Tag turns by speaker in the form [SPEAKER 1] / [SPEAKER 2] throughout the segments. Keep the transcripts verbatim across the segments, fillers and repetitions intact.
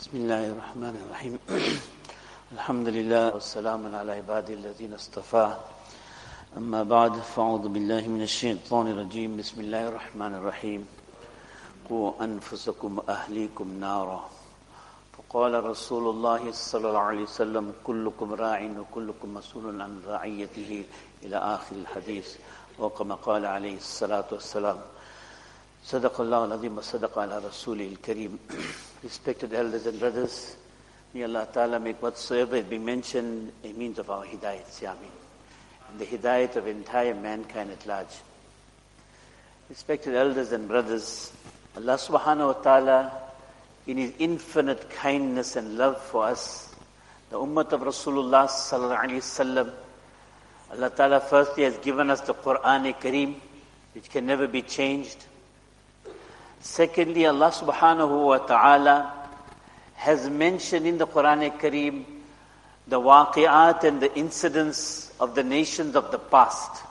[SPEAKER 1] Bismillahir Rahmanir Rahim. Alhamdulillah wassalamu ala ibadi alladhina istafa. Amma ba'd, fa'udhu billahi minash shaitanir rajim. Bismillahir Rahmanir Rahim. Qu anfusakum wa ahlikum nara. فقال رسول الله صلى الله عليه وسلم كلكم راع وكلكم مسؤول عن رعيته إلى آخر الحديث وكما قال عليه الصلاة والسلام صدق الله العظيم وصدق على رسوله الكريم. Respected elders and brothers, may Allah Ta'ala make whatsoever is being mentioned a means of our hidayat, Amin, and the hidayat of entire mankind at large. Respected elders and brothers, Allah Subhanahu wa Ta'ala, in His infinite kindness and love for us, the ummah of Rasulullah Sallallahu Alaihi Wasallam, Allah Ta'ala firstly has given us the Quran-e-Kareem, which can never be changed. Secondly, Allah Subhanahu wa Ta'ala has mentioned in the Quran-e-Kareem the waqi'at and the incidents of the nations of the past.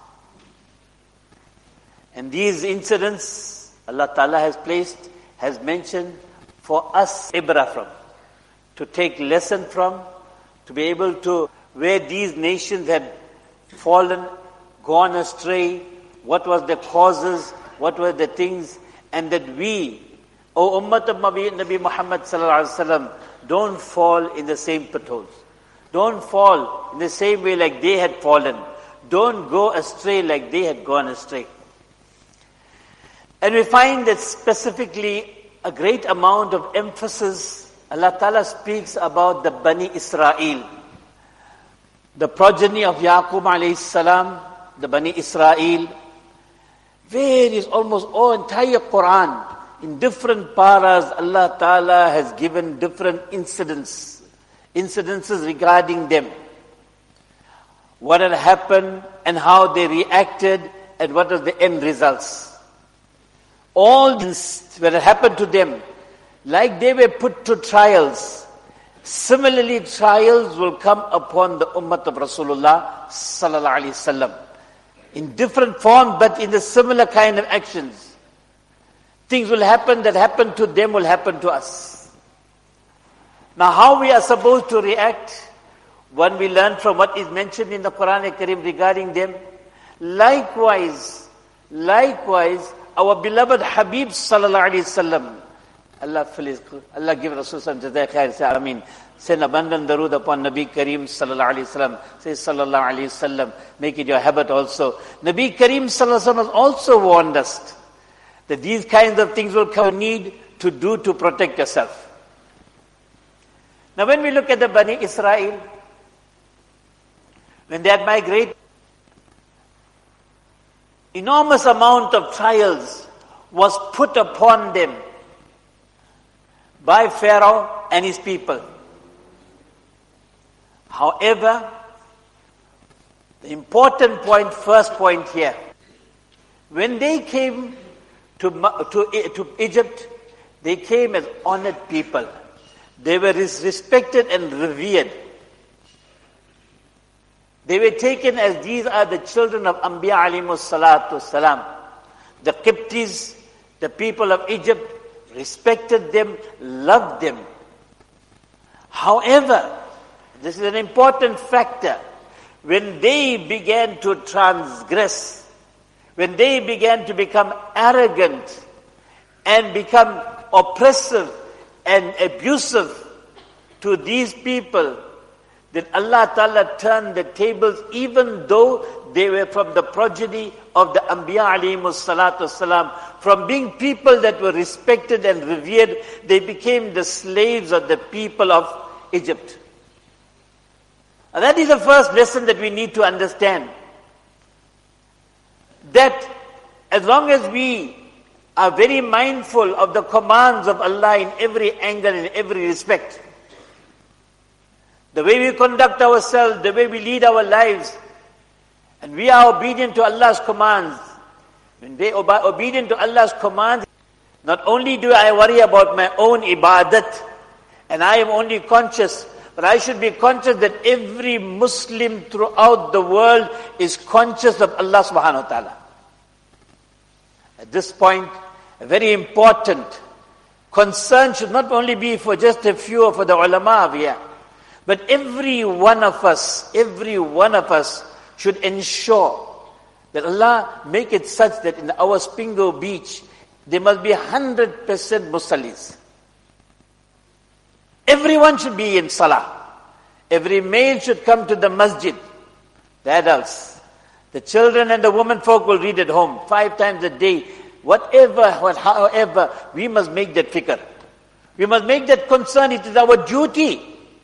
[SPEAKER 1] And these incidents Allah Ta'ala has placed, has mentioned for us ibrah from, to take lesson from, to be able to, where these nations had fallen, gone astray, what was the causes, what were the things, and that we, O Ummah of Nabi Muhammad Sallallahu Alaihi Wasallam, don't fall in the same potholes. Don't fall in the same way like they had fallen. Don't go astray like they had gone astray. And we find that specifically a great amount of emphasis, Allah Ta'ala speaks about the Bani Israel, the progeny of Yaqub alayhi salam, the Bani Israel, where is almost all entire Quran, in different paras, Allah Ta'ala has given different incidents, incidences regarding them. What had happened and how they reacted and what was the end results. All this that had happened to them, like they were put to trials, similarly trials will come upon the ummah of Rasulullah Sallallahu Alaihi Wasallam. In different form, but in the similar kind of actions. Things will happen that happen to them will happen to us. Now how we are supposed to react when we learn from what is mentioned in the Quran-e-Kareem regarding them. Likewise, likewise, our beloved Habib Sallallahu Alaihi Wasallam, Allah, Allah give Rasul Jazai Khair, say Ameen. Send abundant darood upon Nabi Kareem Sallallahu Alaihi Wasallam. Say Sallallahu Alaihi Wasallam. Make it your habit also. Nabi Kareem Sallallahu Alaihi Wasallam has also warned us that these kinds of things will come need to do to protect yourself. Now when we look at the Bani Israel, when they had migrated, enormous amount of trials was put upon them by Pharaoh and his people. However, the important point, first point here, when they came to, to, to Egypt, they came as honored people. They were respected and revered. They were taken as these are the children of Anbiya alayhimus salatu salam. The Qibtis, the people of Egypt, respected them, loved them. However, this is an important factor. When they began to transgress, when they began to become arrogant and become oppressive and abusive to these people, then Allah Ta'ala turned the tables, even though they were from the progeny of the Anbiya alayhimus salatu salam. From being people that were respected and revered, they became the slaves of the people of Egypt. And that is the first lesson that we need to understand. That as long as we are very mindful of the commands of Allah in every angle, in every respect, the way we conduct ourselves, the way we lead our lives, and we are obedient to Allah's commands, when we are obedient to Allah's commands, not only do I worry about my own ibadat, and I am only conscious, but I should be conscious that every Muslim throughout the world is conscious of Allah subhanahu wa ta'ala. At this point, a very important concern should not only be for just a few or for the ulama here, but every one of us, every one of us should ensure that Allah make it such that in our Spingo beach, there must be one hundred percent musallis. Everyone should be in salah. Every male should come to the masjid. The adults. The children and the women folk will read at home five times a day. Whatever, what, however, we must make that fikr. We must make that concern. It is our duty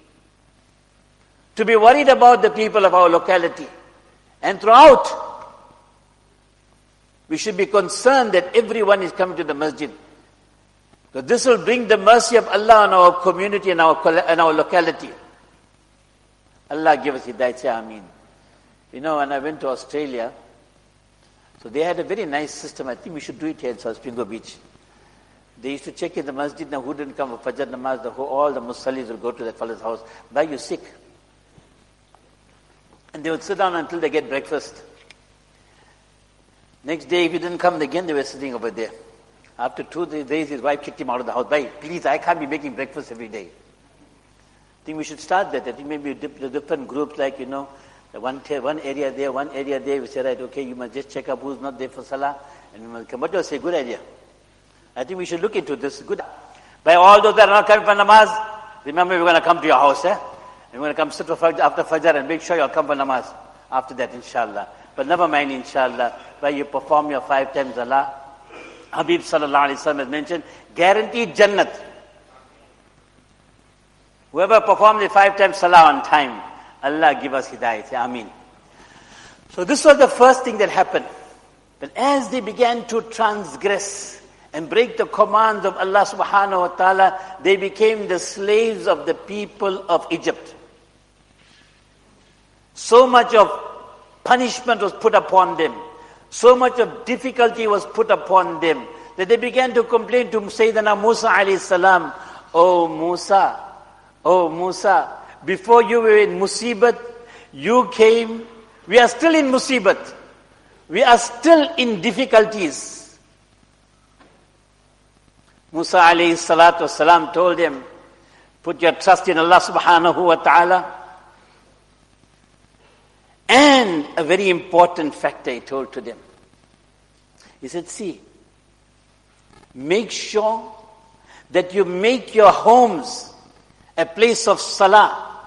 [SPEAKER 1] to be worried about the people of our locality. And throughout, we should be concerned that everyone is coming to the masjid. So this will bring the mercy of Allah on our community and our, and our locality. Allah give us hidayat, say Ameen. You know, when I went to Australia, so they had a very nice system. I think we should do it here in South Spingo Beach. They used to check in the masjid, now who didn't come for Fajr namaz, the whole, all the musallis will go to that fellow's house. Why are you sick? And they would sit down until they get breakfast. Next day, if he didn't come again, they were sitting over there. After two three days, his wife kicked him out of the house. Bhai, please, I can't be making breakfast every day. I think we should start that. I think maybe the different groups, like, you know, the one, one area there, one area there. We say, right, okay, you must just check up who's not there for salah. And we must come. But you say, good idea. I think we should look into this. Good. By all those that are not coming for namaz, remember we're going to come to your house, eh? And we're going to come sit for Fajr, after Fajr and make sure you'll come for namaz. After that, inshallah. But never mind, inshallah. Where you perform your five times salah. Habib sallallahu alayhi wa sallam has mentioned, guaranteed Jannat. Whoever performs the five times salah on time, Allah give us hidayat. Say Ameen. So this was the first thing that happened. But as they began to transgress and break the commands of Allah subhanahu wa ta'ala, they became the slaves of the people of Egypt. So much of punishment was put upon them. So much of difficulty was put upon them that they began to complain to Sayyidina Musa alayhi salam, Oh Musa, oh Musa, before you were in musibat, you came, we are still in musibat. We are still in difficulties. Musa alayhi salatu wasalam told them, put your trust in Allah subhanahu wa ta'ala. And a very important factor he told to them. He said, see, make sure that you make your homes a place of salah.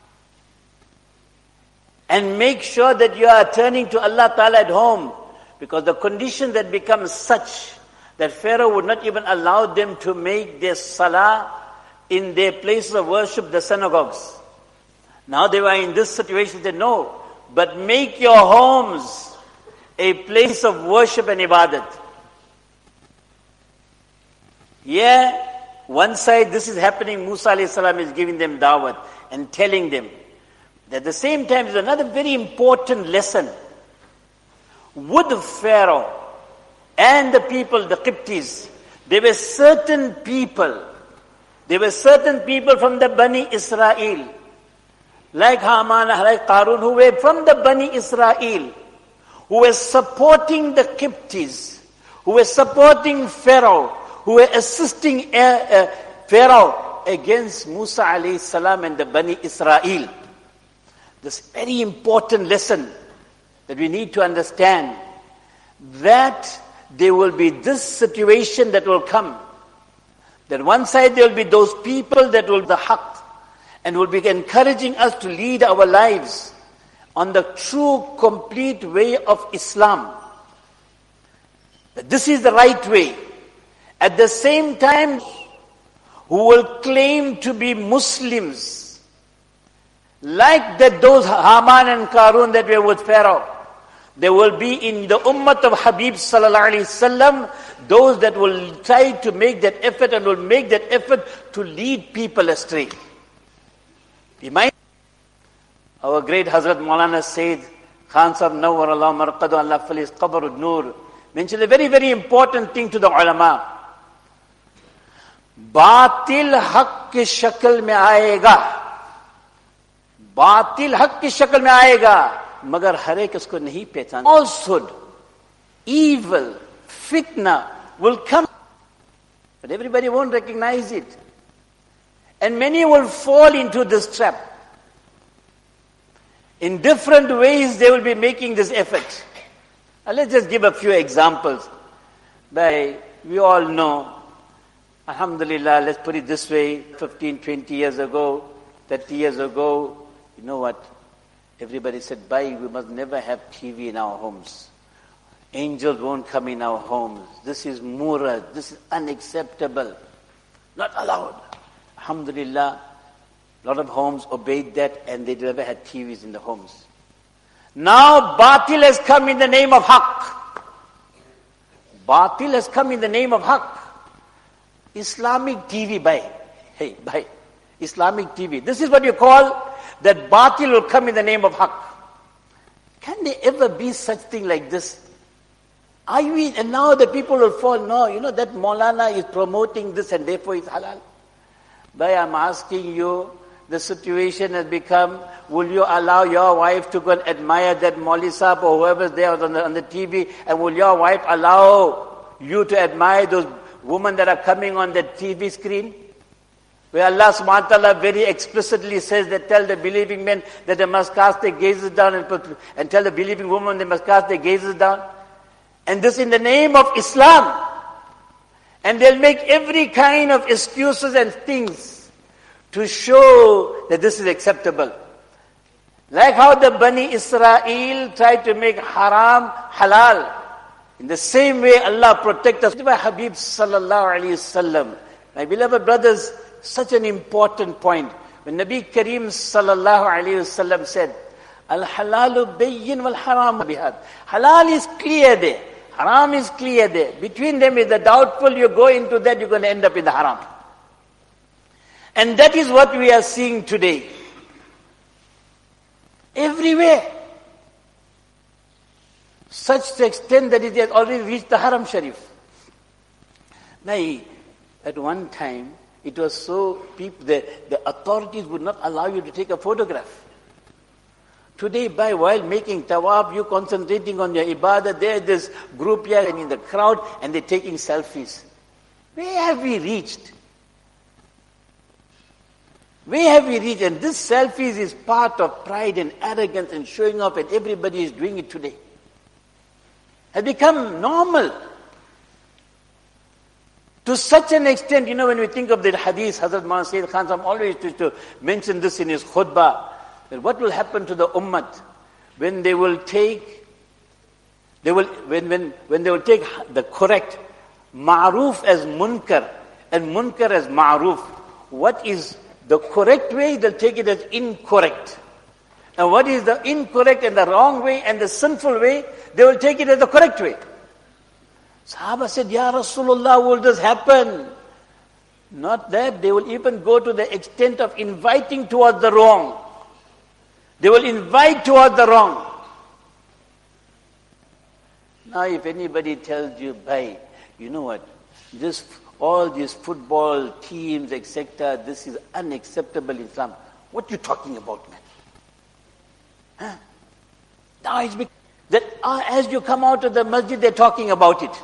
[SPEAKER 1] And make sure that you are turning to Allah Ta'ala at home. Because the condition that becomes such that Pharaoh would not even allow them to make their salah in their places of worship, the synagogues. Now they were in this situation, they know. But make your homes a place of worship and ibadat. Yeah, one side this is happening, Musa alayhi salam is giving them dawat and telling them. At the same time, there's another very important lesson. Would Pharaoh and the people, the Qibtis, there were certain people, there were certain people from the Bani Israel, like Haman, like Qarun, who were from the Bani Israel, who were supporting the Qibtis, who were supporting Pharaoh, who were assisting uh, uh, Pharaoh against Musa alayhi salam and the Bani Israel. This very important lesson that we need to understand, that there will be this situation that will come. That one side there will be those people that will be the haqq and will be encouraging us to lead our lives on the true, complete way of Islam. That this is the right way. At the same time, who will claim to be Muslims, like that those Haman and Qarun that were with Pharaoh, there will be in the ummah of Habib sallallahu alaihi wasallam those that will try to make that effort and will make that effort to lead people astray. Remind our great Hazrat Maulana Sayyid Khan Sahib Nawwar Allah Marqadu Allah Falis Qabarud Noor mentioned a very, very important thing to the ulama. Batil haq ki shakl mein aayega. बातिल हक की शक्ल में आएगा, मगर हर एक उसको नहीं पहचान. Falsehood, evil, fitna will come. But everybody won't recognize it. And many will fall into this trap. In different ways they will be making this effort. Now let's just give a few examples. By, we all know, alhamdulillah, let's put it this way, fifteen, twenty years ago, thirty years ago, you know what? Everybody said, bye, we must never have T V in our homes. Angels won't come in our homes. This is murad. This is unacceptable. Not allowed. Alhamdulillah, a lot of homes obeyed that and they never had T Vs in the homes. Now batil has come in the name of haqq. Batil has come in the name of haqq. Islamic T V, bye. Hey, bye. Islamic T V. This is what you call that batil will come in the name of haqq. Can there ever be such thing like this? Are we, and now the people will fall, no, you know that Maulana is promoting this and therefore it's halal. But I'm asking you, the situation has become, will you allow your wife to go and admire that Mauli Sahib or whoever's there on the, on the T V, and will your wife allow you to admire those women that are coming on the T V screen? Where Allah subhanahu wa ta'ala very explicitly says that tell the believing men that they must cast their gazes down and, put, and tell the believing women they must cast their gazes down. And this in the name of Islam. And they'll make every kind of excuses and things to show that this is acceptable. Like how the Bani Israel tried to make haram halal. In the same way Allah protect us. By Habib sallallahu alayhi wasallam. My beloved brothers, such an important point. When Nabi Kareem sallallahu alayhi wasallam said, Al-halalu bayyin wal-haram bihad. Halal is clear there. Haram is clear there. Between them is the doubtful, you go into that, you're going to end up in the haram. And that is what we are seeing today. Everywhere. Such to extent that it has already reached the Haram Sharif. Now, at one time, it was so, people, the, the authorities would not allow you to take a photograph. Today, by while making tawaf, you concentrating on your ibadah, there this group here and in the crowd, and they're taking selfies. Where have we reached? Where have we reached? And this selfies is part of pride and arrogance and showing off, and everybody is doing it today. Has become normal. To such an extent, you know, when we think of the hadith, Hazrat Maulana Sayyid Khan Sahib always used to mention this in his khutbah, that what will happen to the ummah when they will take, they will, when, when, when they will take the correct ma'ruf as munkar and munkar as ma'ruf. What is the correct way? They'll take it as incorrect. And what is the incorrect and the wrong way and the sinful way? They will take it as the correct way. Sahaba said, Ya Rasulullah, will this happen? Not that, they will even go to the extent of inviting towards the wrong. They will invite towards the wrong. Now if anybody tells you, bhai, you know what, this, all these football teams, et cetera, this is unacceptable in Islam. What are you talking about, man? Huh? Now it's because that uh, as you come out of the masjid, they're talking about it.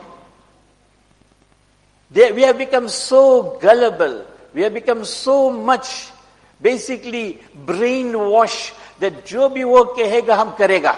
[SPEAKER 1] They, we have become so gullible. We have become so much, basically, brainwashed that jo bhi wo kahega hum karega.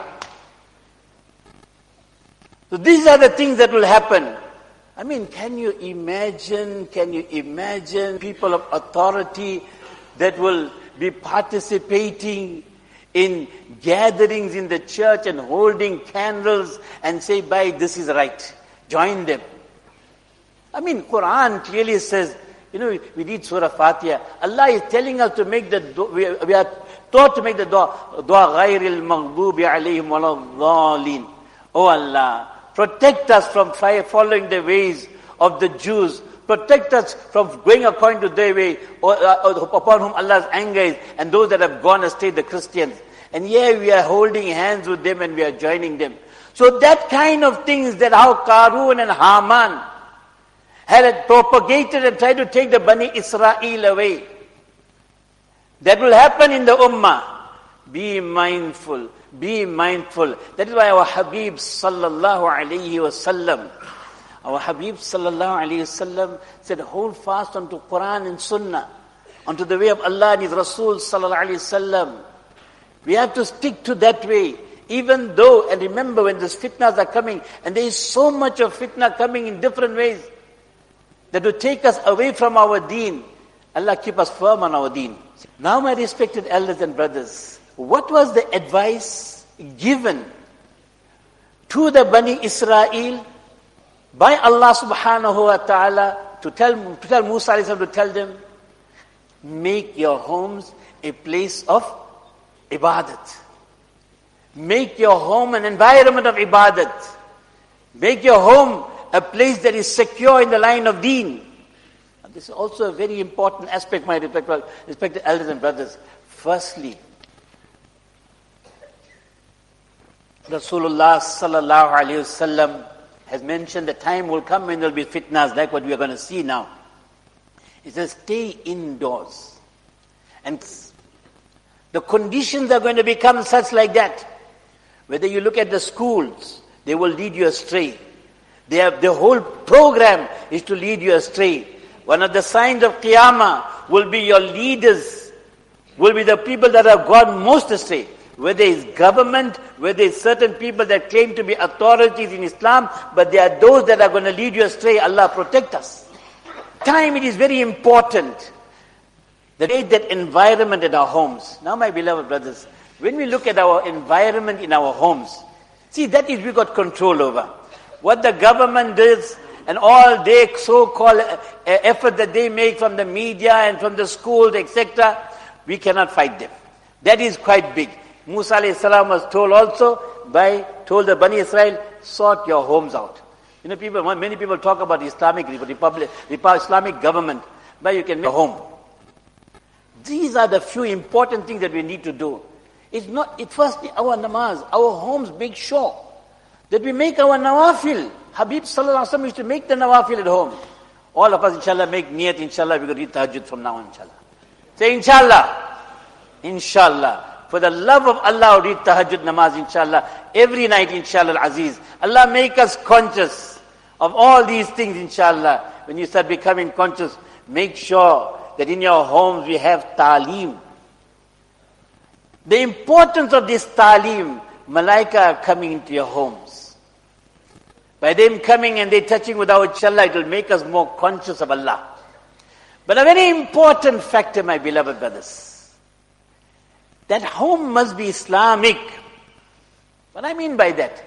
[SPEAKER 1] So these are the things that will happen. I mean, can you imagine, can you imagine people of authority that will be participating in gatherings in the church and holding candles and say, bhai, this is right. Join them. I mean, Quran clearly says, you know, we read Surah Fatiha. Allah is telling us to make the, we, we are taught to make the dua, dua ghayril maghdubi alayhim waladhdallin. Oh Allah, protect us from following the ways of the Jews. Protect us from going according to their way, or, uh, upon whom Allah's anger is, and those that have gone astray, the Christians. And here we are holding hands with them and we are joining them. So that kind of things, that how Qarun and Haman had propagated and tried to take the Bani Israel away. That will happen in the Ummah. Be mindful. Be mindful. That is why our Habib sallallahu alayhi wasallam, Our Habib sallallahu alayhi wasallam said, hold fast onto Quran and Sunnah, onto the way of Allah and His Rasul sallallahu alayhi wasallam. We have to stick to that way. Even though, and remember when these fitnas are coming, and there is so much of fitna coming in different ways, that will take us away from our deen. Allah keep us firm on our deen. Now my respected elders and brothers, what was the advice given to the Bani Israel by Allah subhanahu wa ta'ala to tell, to tell Musa alayhi salam to tell them, make your homes a place of ibadat. Make your home an environment of ibadat. Make your home a place that is secure in the line of deen. And this is also a very important aspect, my respected, respected elders and brothers. Firstly, Rasulullah sallallahu alayhi wasallam has mentioned the time will come when there will be fitnas like what we are going to see now. He says, stay indoors. And the conditions are going to become such like that. Whether you look at the schools, they will lead you astray. They have, the whole program is to lead you astray. One of the signs of Qiyamah will be your leaders, will be the people that have gone most astray. Whether it's government, whether it's certain people that claim to be authorities in Islam, but they are those that are going to lead you astray. Allah protect us. Time, it is very important. The way that environment in our homes. Now my beloved brothers, when we look at our environment in our homes, see, that is we got control over. What the government does and all their so-called uh, effort that they make from the media and from the schools, et cetera, we cannot fight them. That is quite big. Musa alayhi salam was told also by, told the Bani Israel, sort your homes out. You know, people, many people talk about Islamic Republic, Islamic government, but you can make a home. These are the few important things that we need to do. It's not, it first our namaz, our homes, make sure that we make our nawafil. Habib sallallahu alaihi wasallam used to make the nawafil at home. All of us, inshallah, make niyat, inshallah, we're going to read tahajjud from now on, inshallah. Say, inshallah. Inshallah. For the love of Allah, read tahajjud namaz, inshallah. Every night, inshallah, aziz. Allah make us conscious of all these things, inshallah. When you start becoming conscious, make sure that in your homes we have ta'aleem. The importance of this ta'aleem, malaika are coming into your homes. By them coming and they touching with our inshallah, it will make us more conscious of Allah. But a very important factor, my beloved brothers, that home must be Islamic. What I mean by that?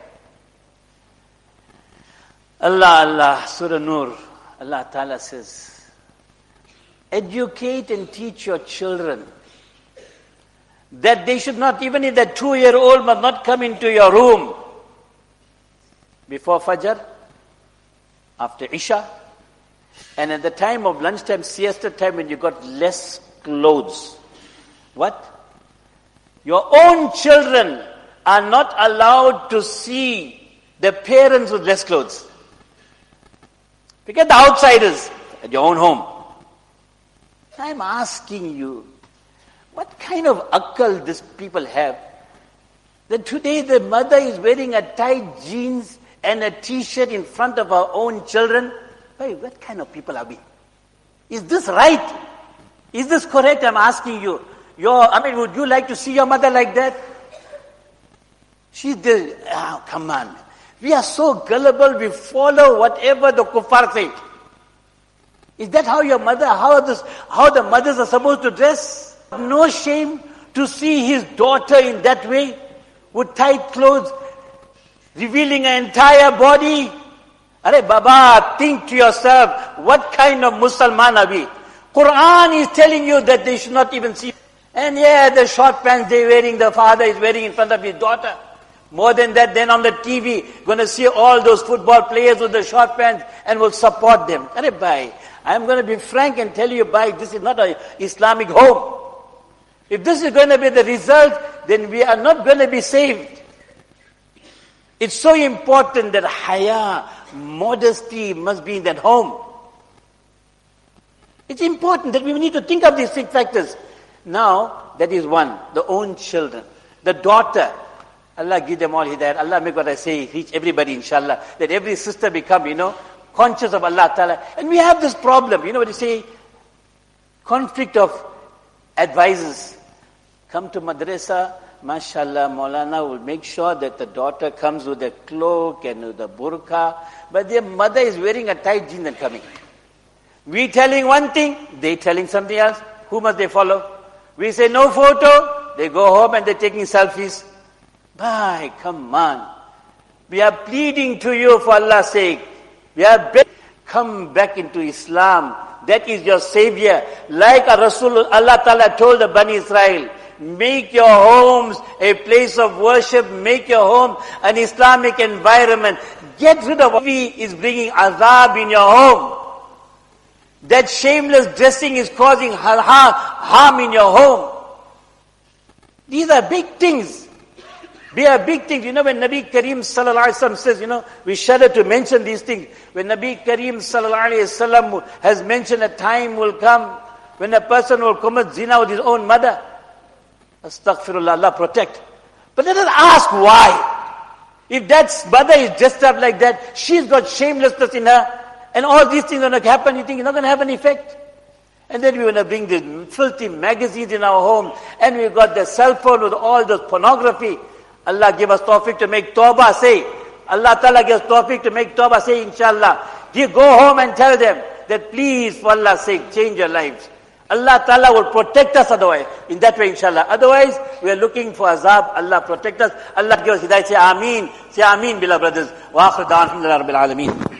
[SPEAKER 1] Allah, Allah, Surah Nur, Allah Ta'ala says, educate and teach your children that they should not, even if they're two-year-old, must not come into your room before Fajr, after Isha, and at the time of lunchtime, siesta time, when you got less clothes. What? Your own children are not allowed to see the parents with less clothes. Forget the outsiders at your own home. I'm asking you, what kind of akal these people have? That today the mother is wearing a tight jeans and a t-shirt in front of her own children. Hey, what kind of people are we? Is this right? Is this correct? I'm asking you. Your, I mean, would you like to see your mother like that? She's the, oh, come on. We are so gullible, we follow whatever the kuffar say. Is that how your mother, how, this, how the mothers are supposed to dress? No shame to see his daughter in that way, with tight clothes, revealing her entire body. Arey Baba, think to yourself, what kind of Musliman are we? Quran is telling you that they should not even see. And yeah, the short pants they're wearing, the father is wearing in front of his daughter. More than that, then on the T V, going to see all those football players with the short pants and will support them. Arey bhai, I'm going to be frank and tell you, bhai, this is not an Islamic home. If this is going to be the result, then we are not going to be saved. It's so important that haya, modesty must be in that home. It's important that we need to think of these six factors. Now, that is one, the own children. The daughter, Allah give them all hidayat. Allah make what I say, reach everybody inshallah. That every sister become, you know, conscious of Allah Ta'ala. And we have this problem, you know what you say, conflict of advisors. Come to madrasa, mashallah, Maulana will make sure that the daughter comes with a cloak and with a burqa, but their mother is wearing a tight jeans and coming. We telling one thing, they telling something else. Who must they follow? We say no photo, they go home and they're taking selfies. Bye, come on. We are pleading to you for Allah's sake. We are begging, come back into Islam. That is your savior. Like a Rasul, Allah Ta'ala told the Bani Israel, make your homes a place of worship, make your home an Islamic environment. Get rid of what is bringing azab in your home. That shameless dressing is causing harm in your home. These are big things. They are big things. You know, when Nabi Kareem Sallallahu Alaihi Wasallam says, you know, we shudder to mention these things. When Nabi Kareem Sallallahu Alaihi Wasallam has mentioned a time will come when a person will commit zina with his own mother. Astaghfirullah, Allah protect. But let us ask why. If that mother is dressed up like that, she's got shamelessness in her, and all these things are going to happen, you think it's not going to have an effect? And then we want to bring the filthy magazines in our home, and we've got the cell phone with all the pornography. Allah give us tawfiq to make tawbah, say. Allah Ta'ala gives tawfiq to make tawbah, say inshallah. You go home and tell them that please, for Allah's sake, change your lives. Allah Ta'ala will protect us otherwise. In that way, inshallah. Otherwise, we are looking for azab. Allah protect us. Allah give us hidayah. Say Ameen. Say Ameen, beloved brothers. Wa akhir da'an, alhamdulillah rabbil alameen.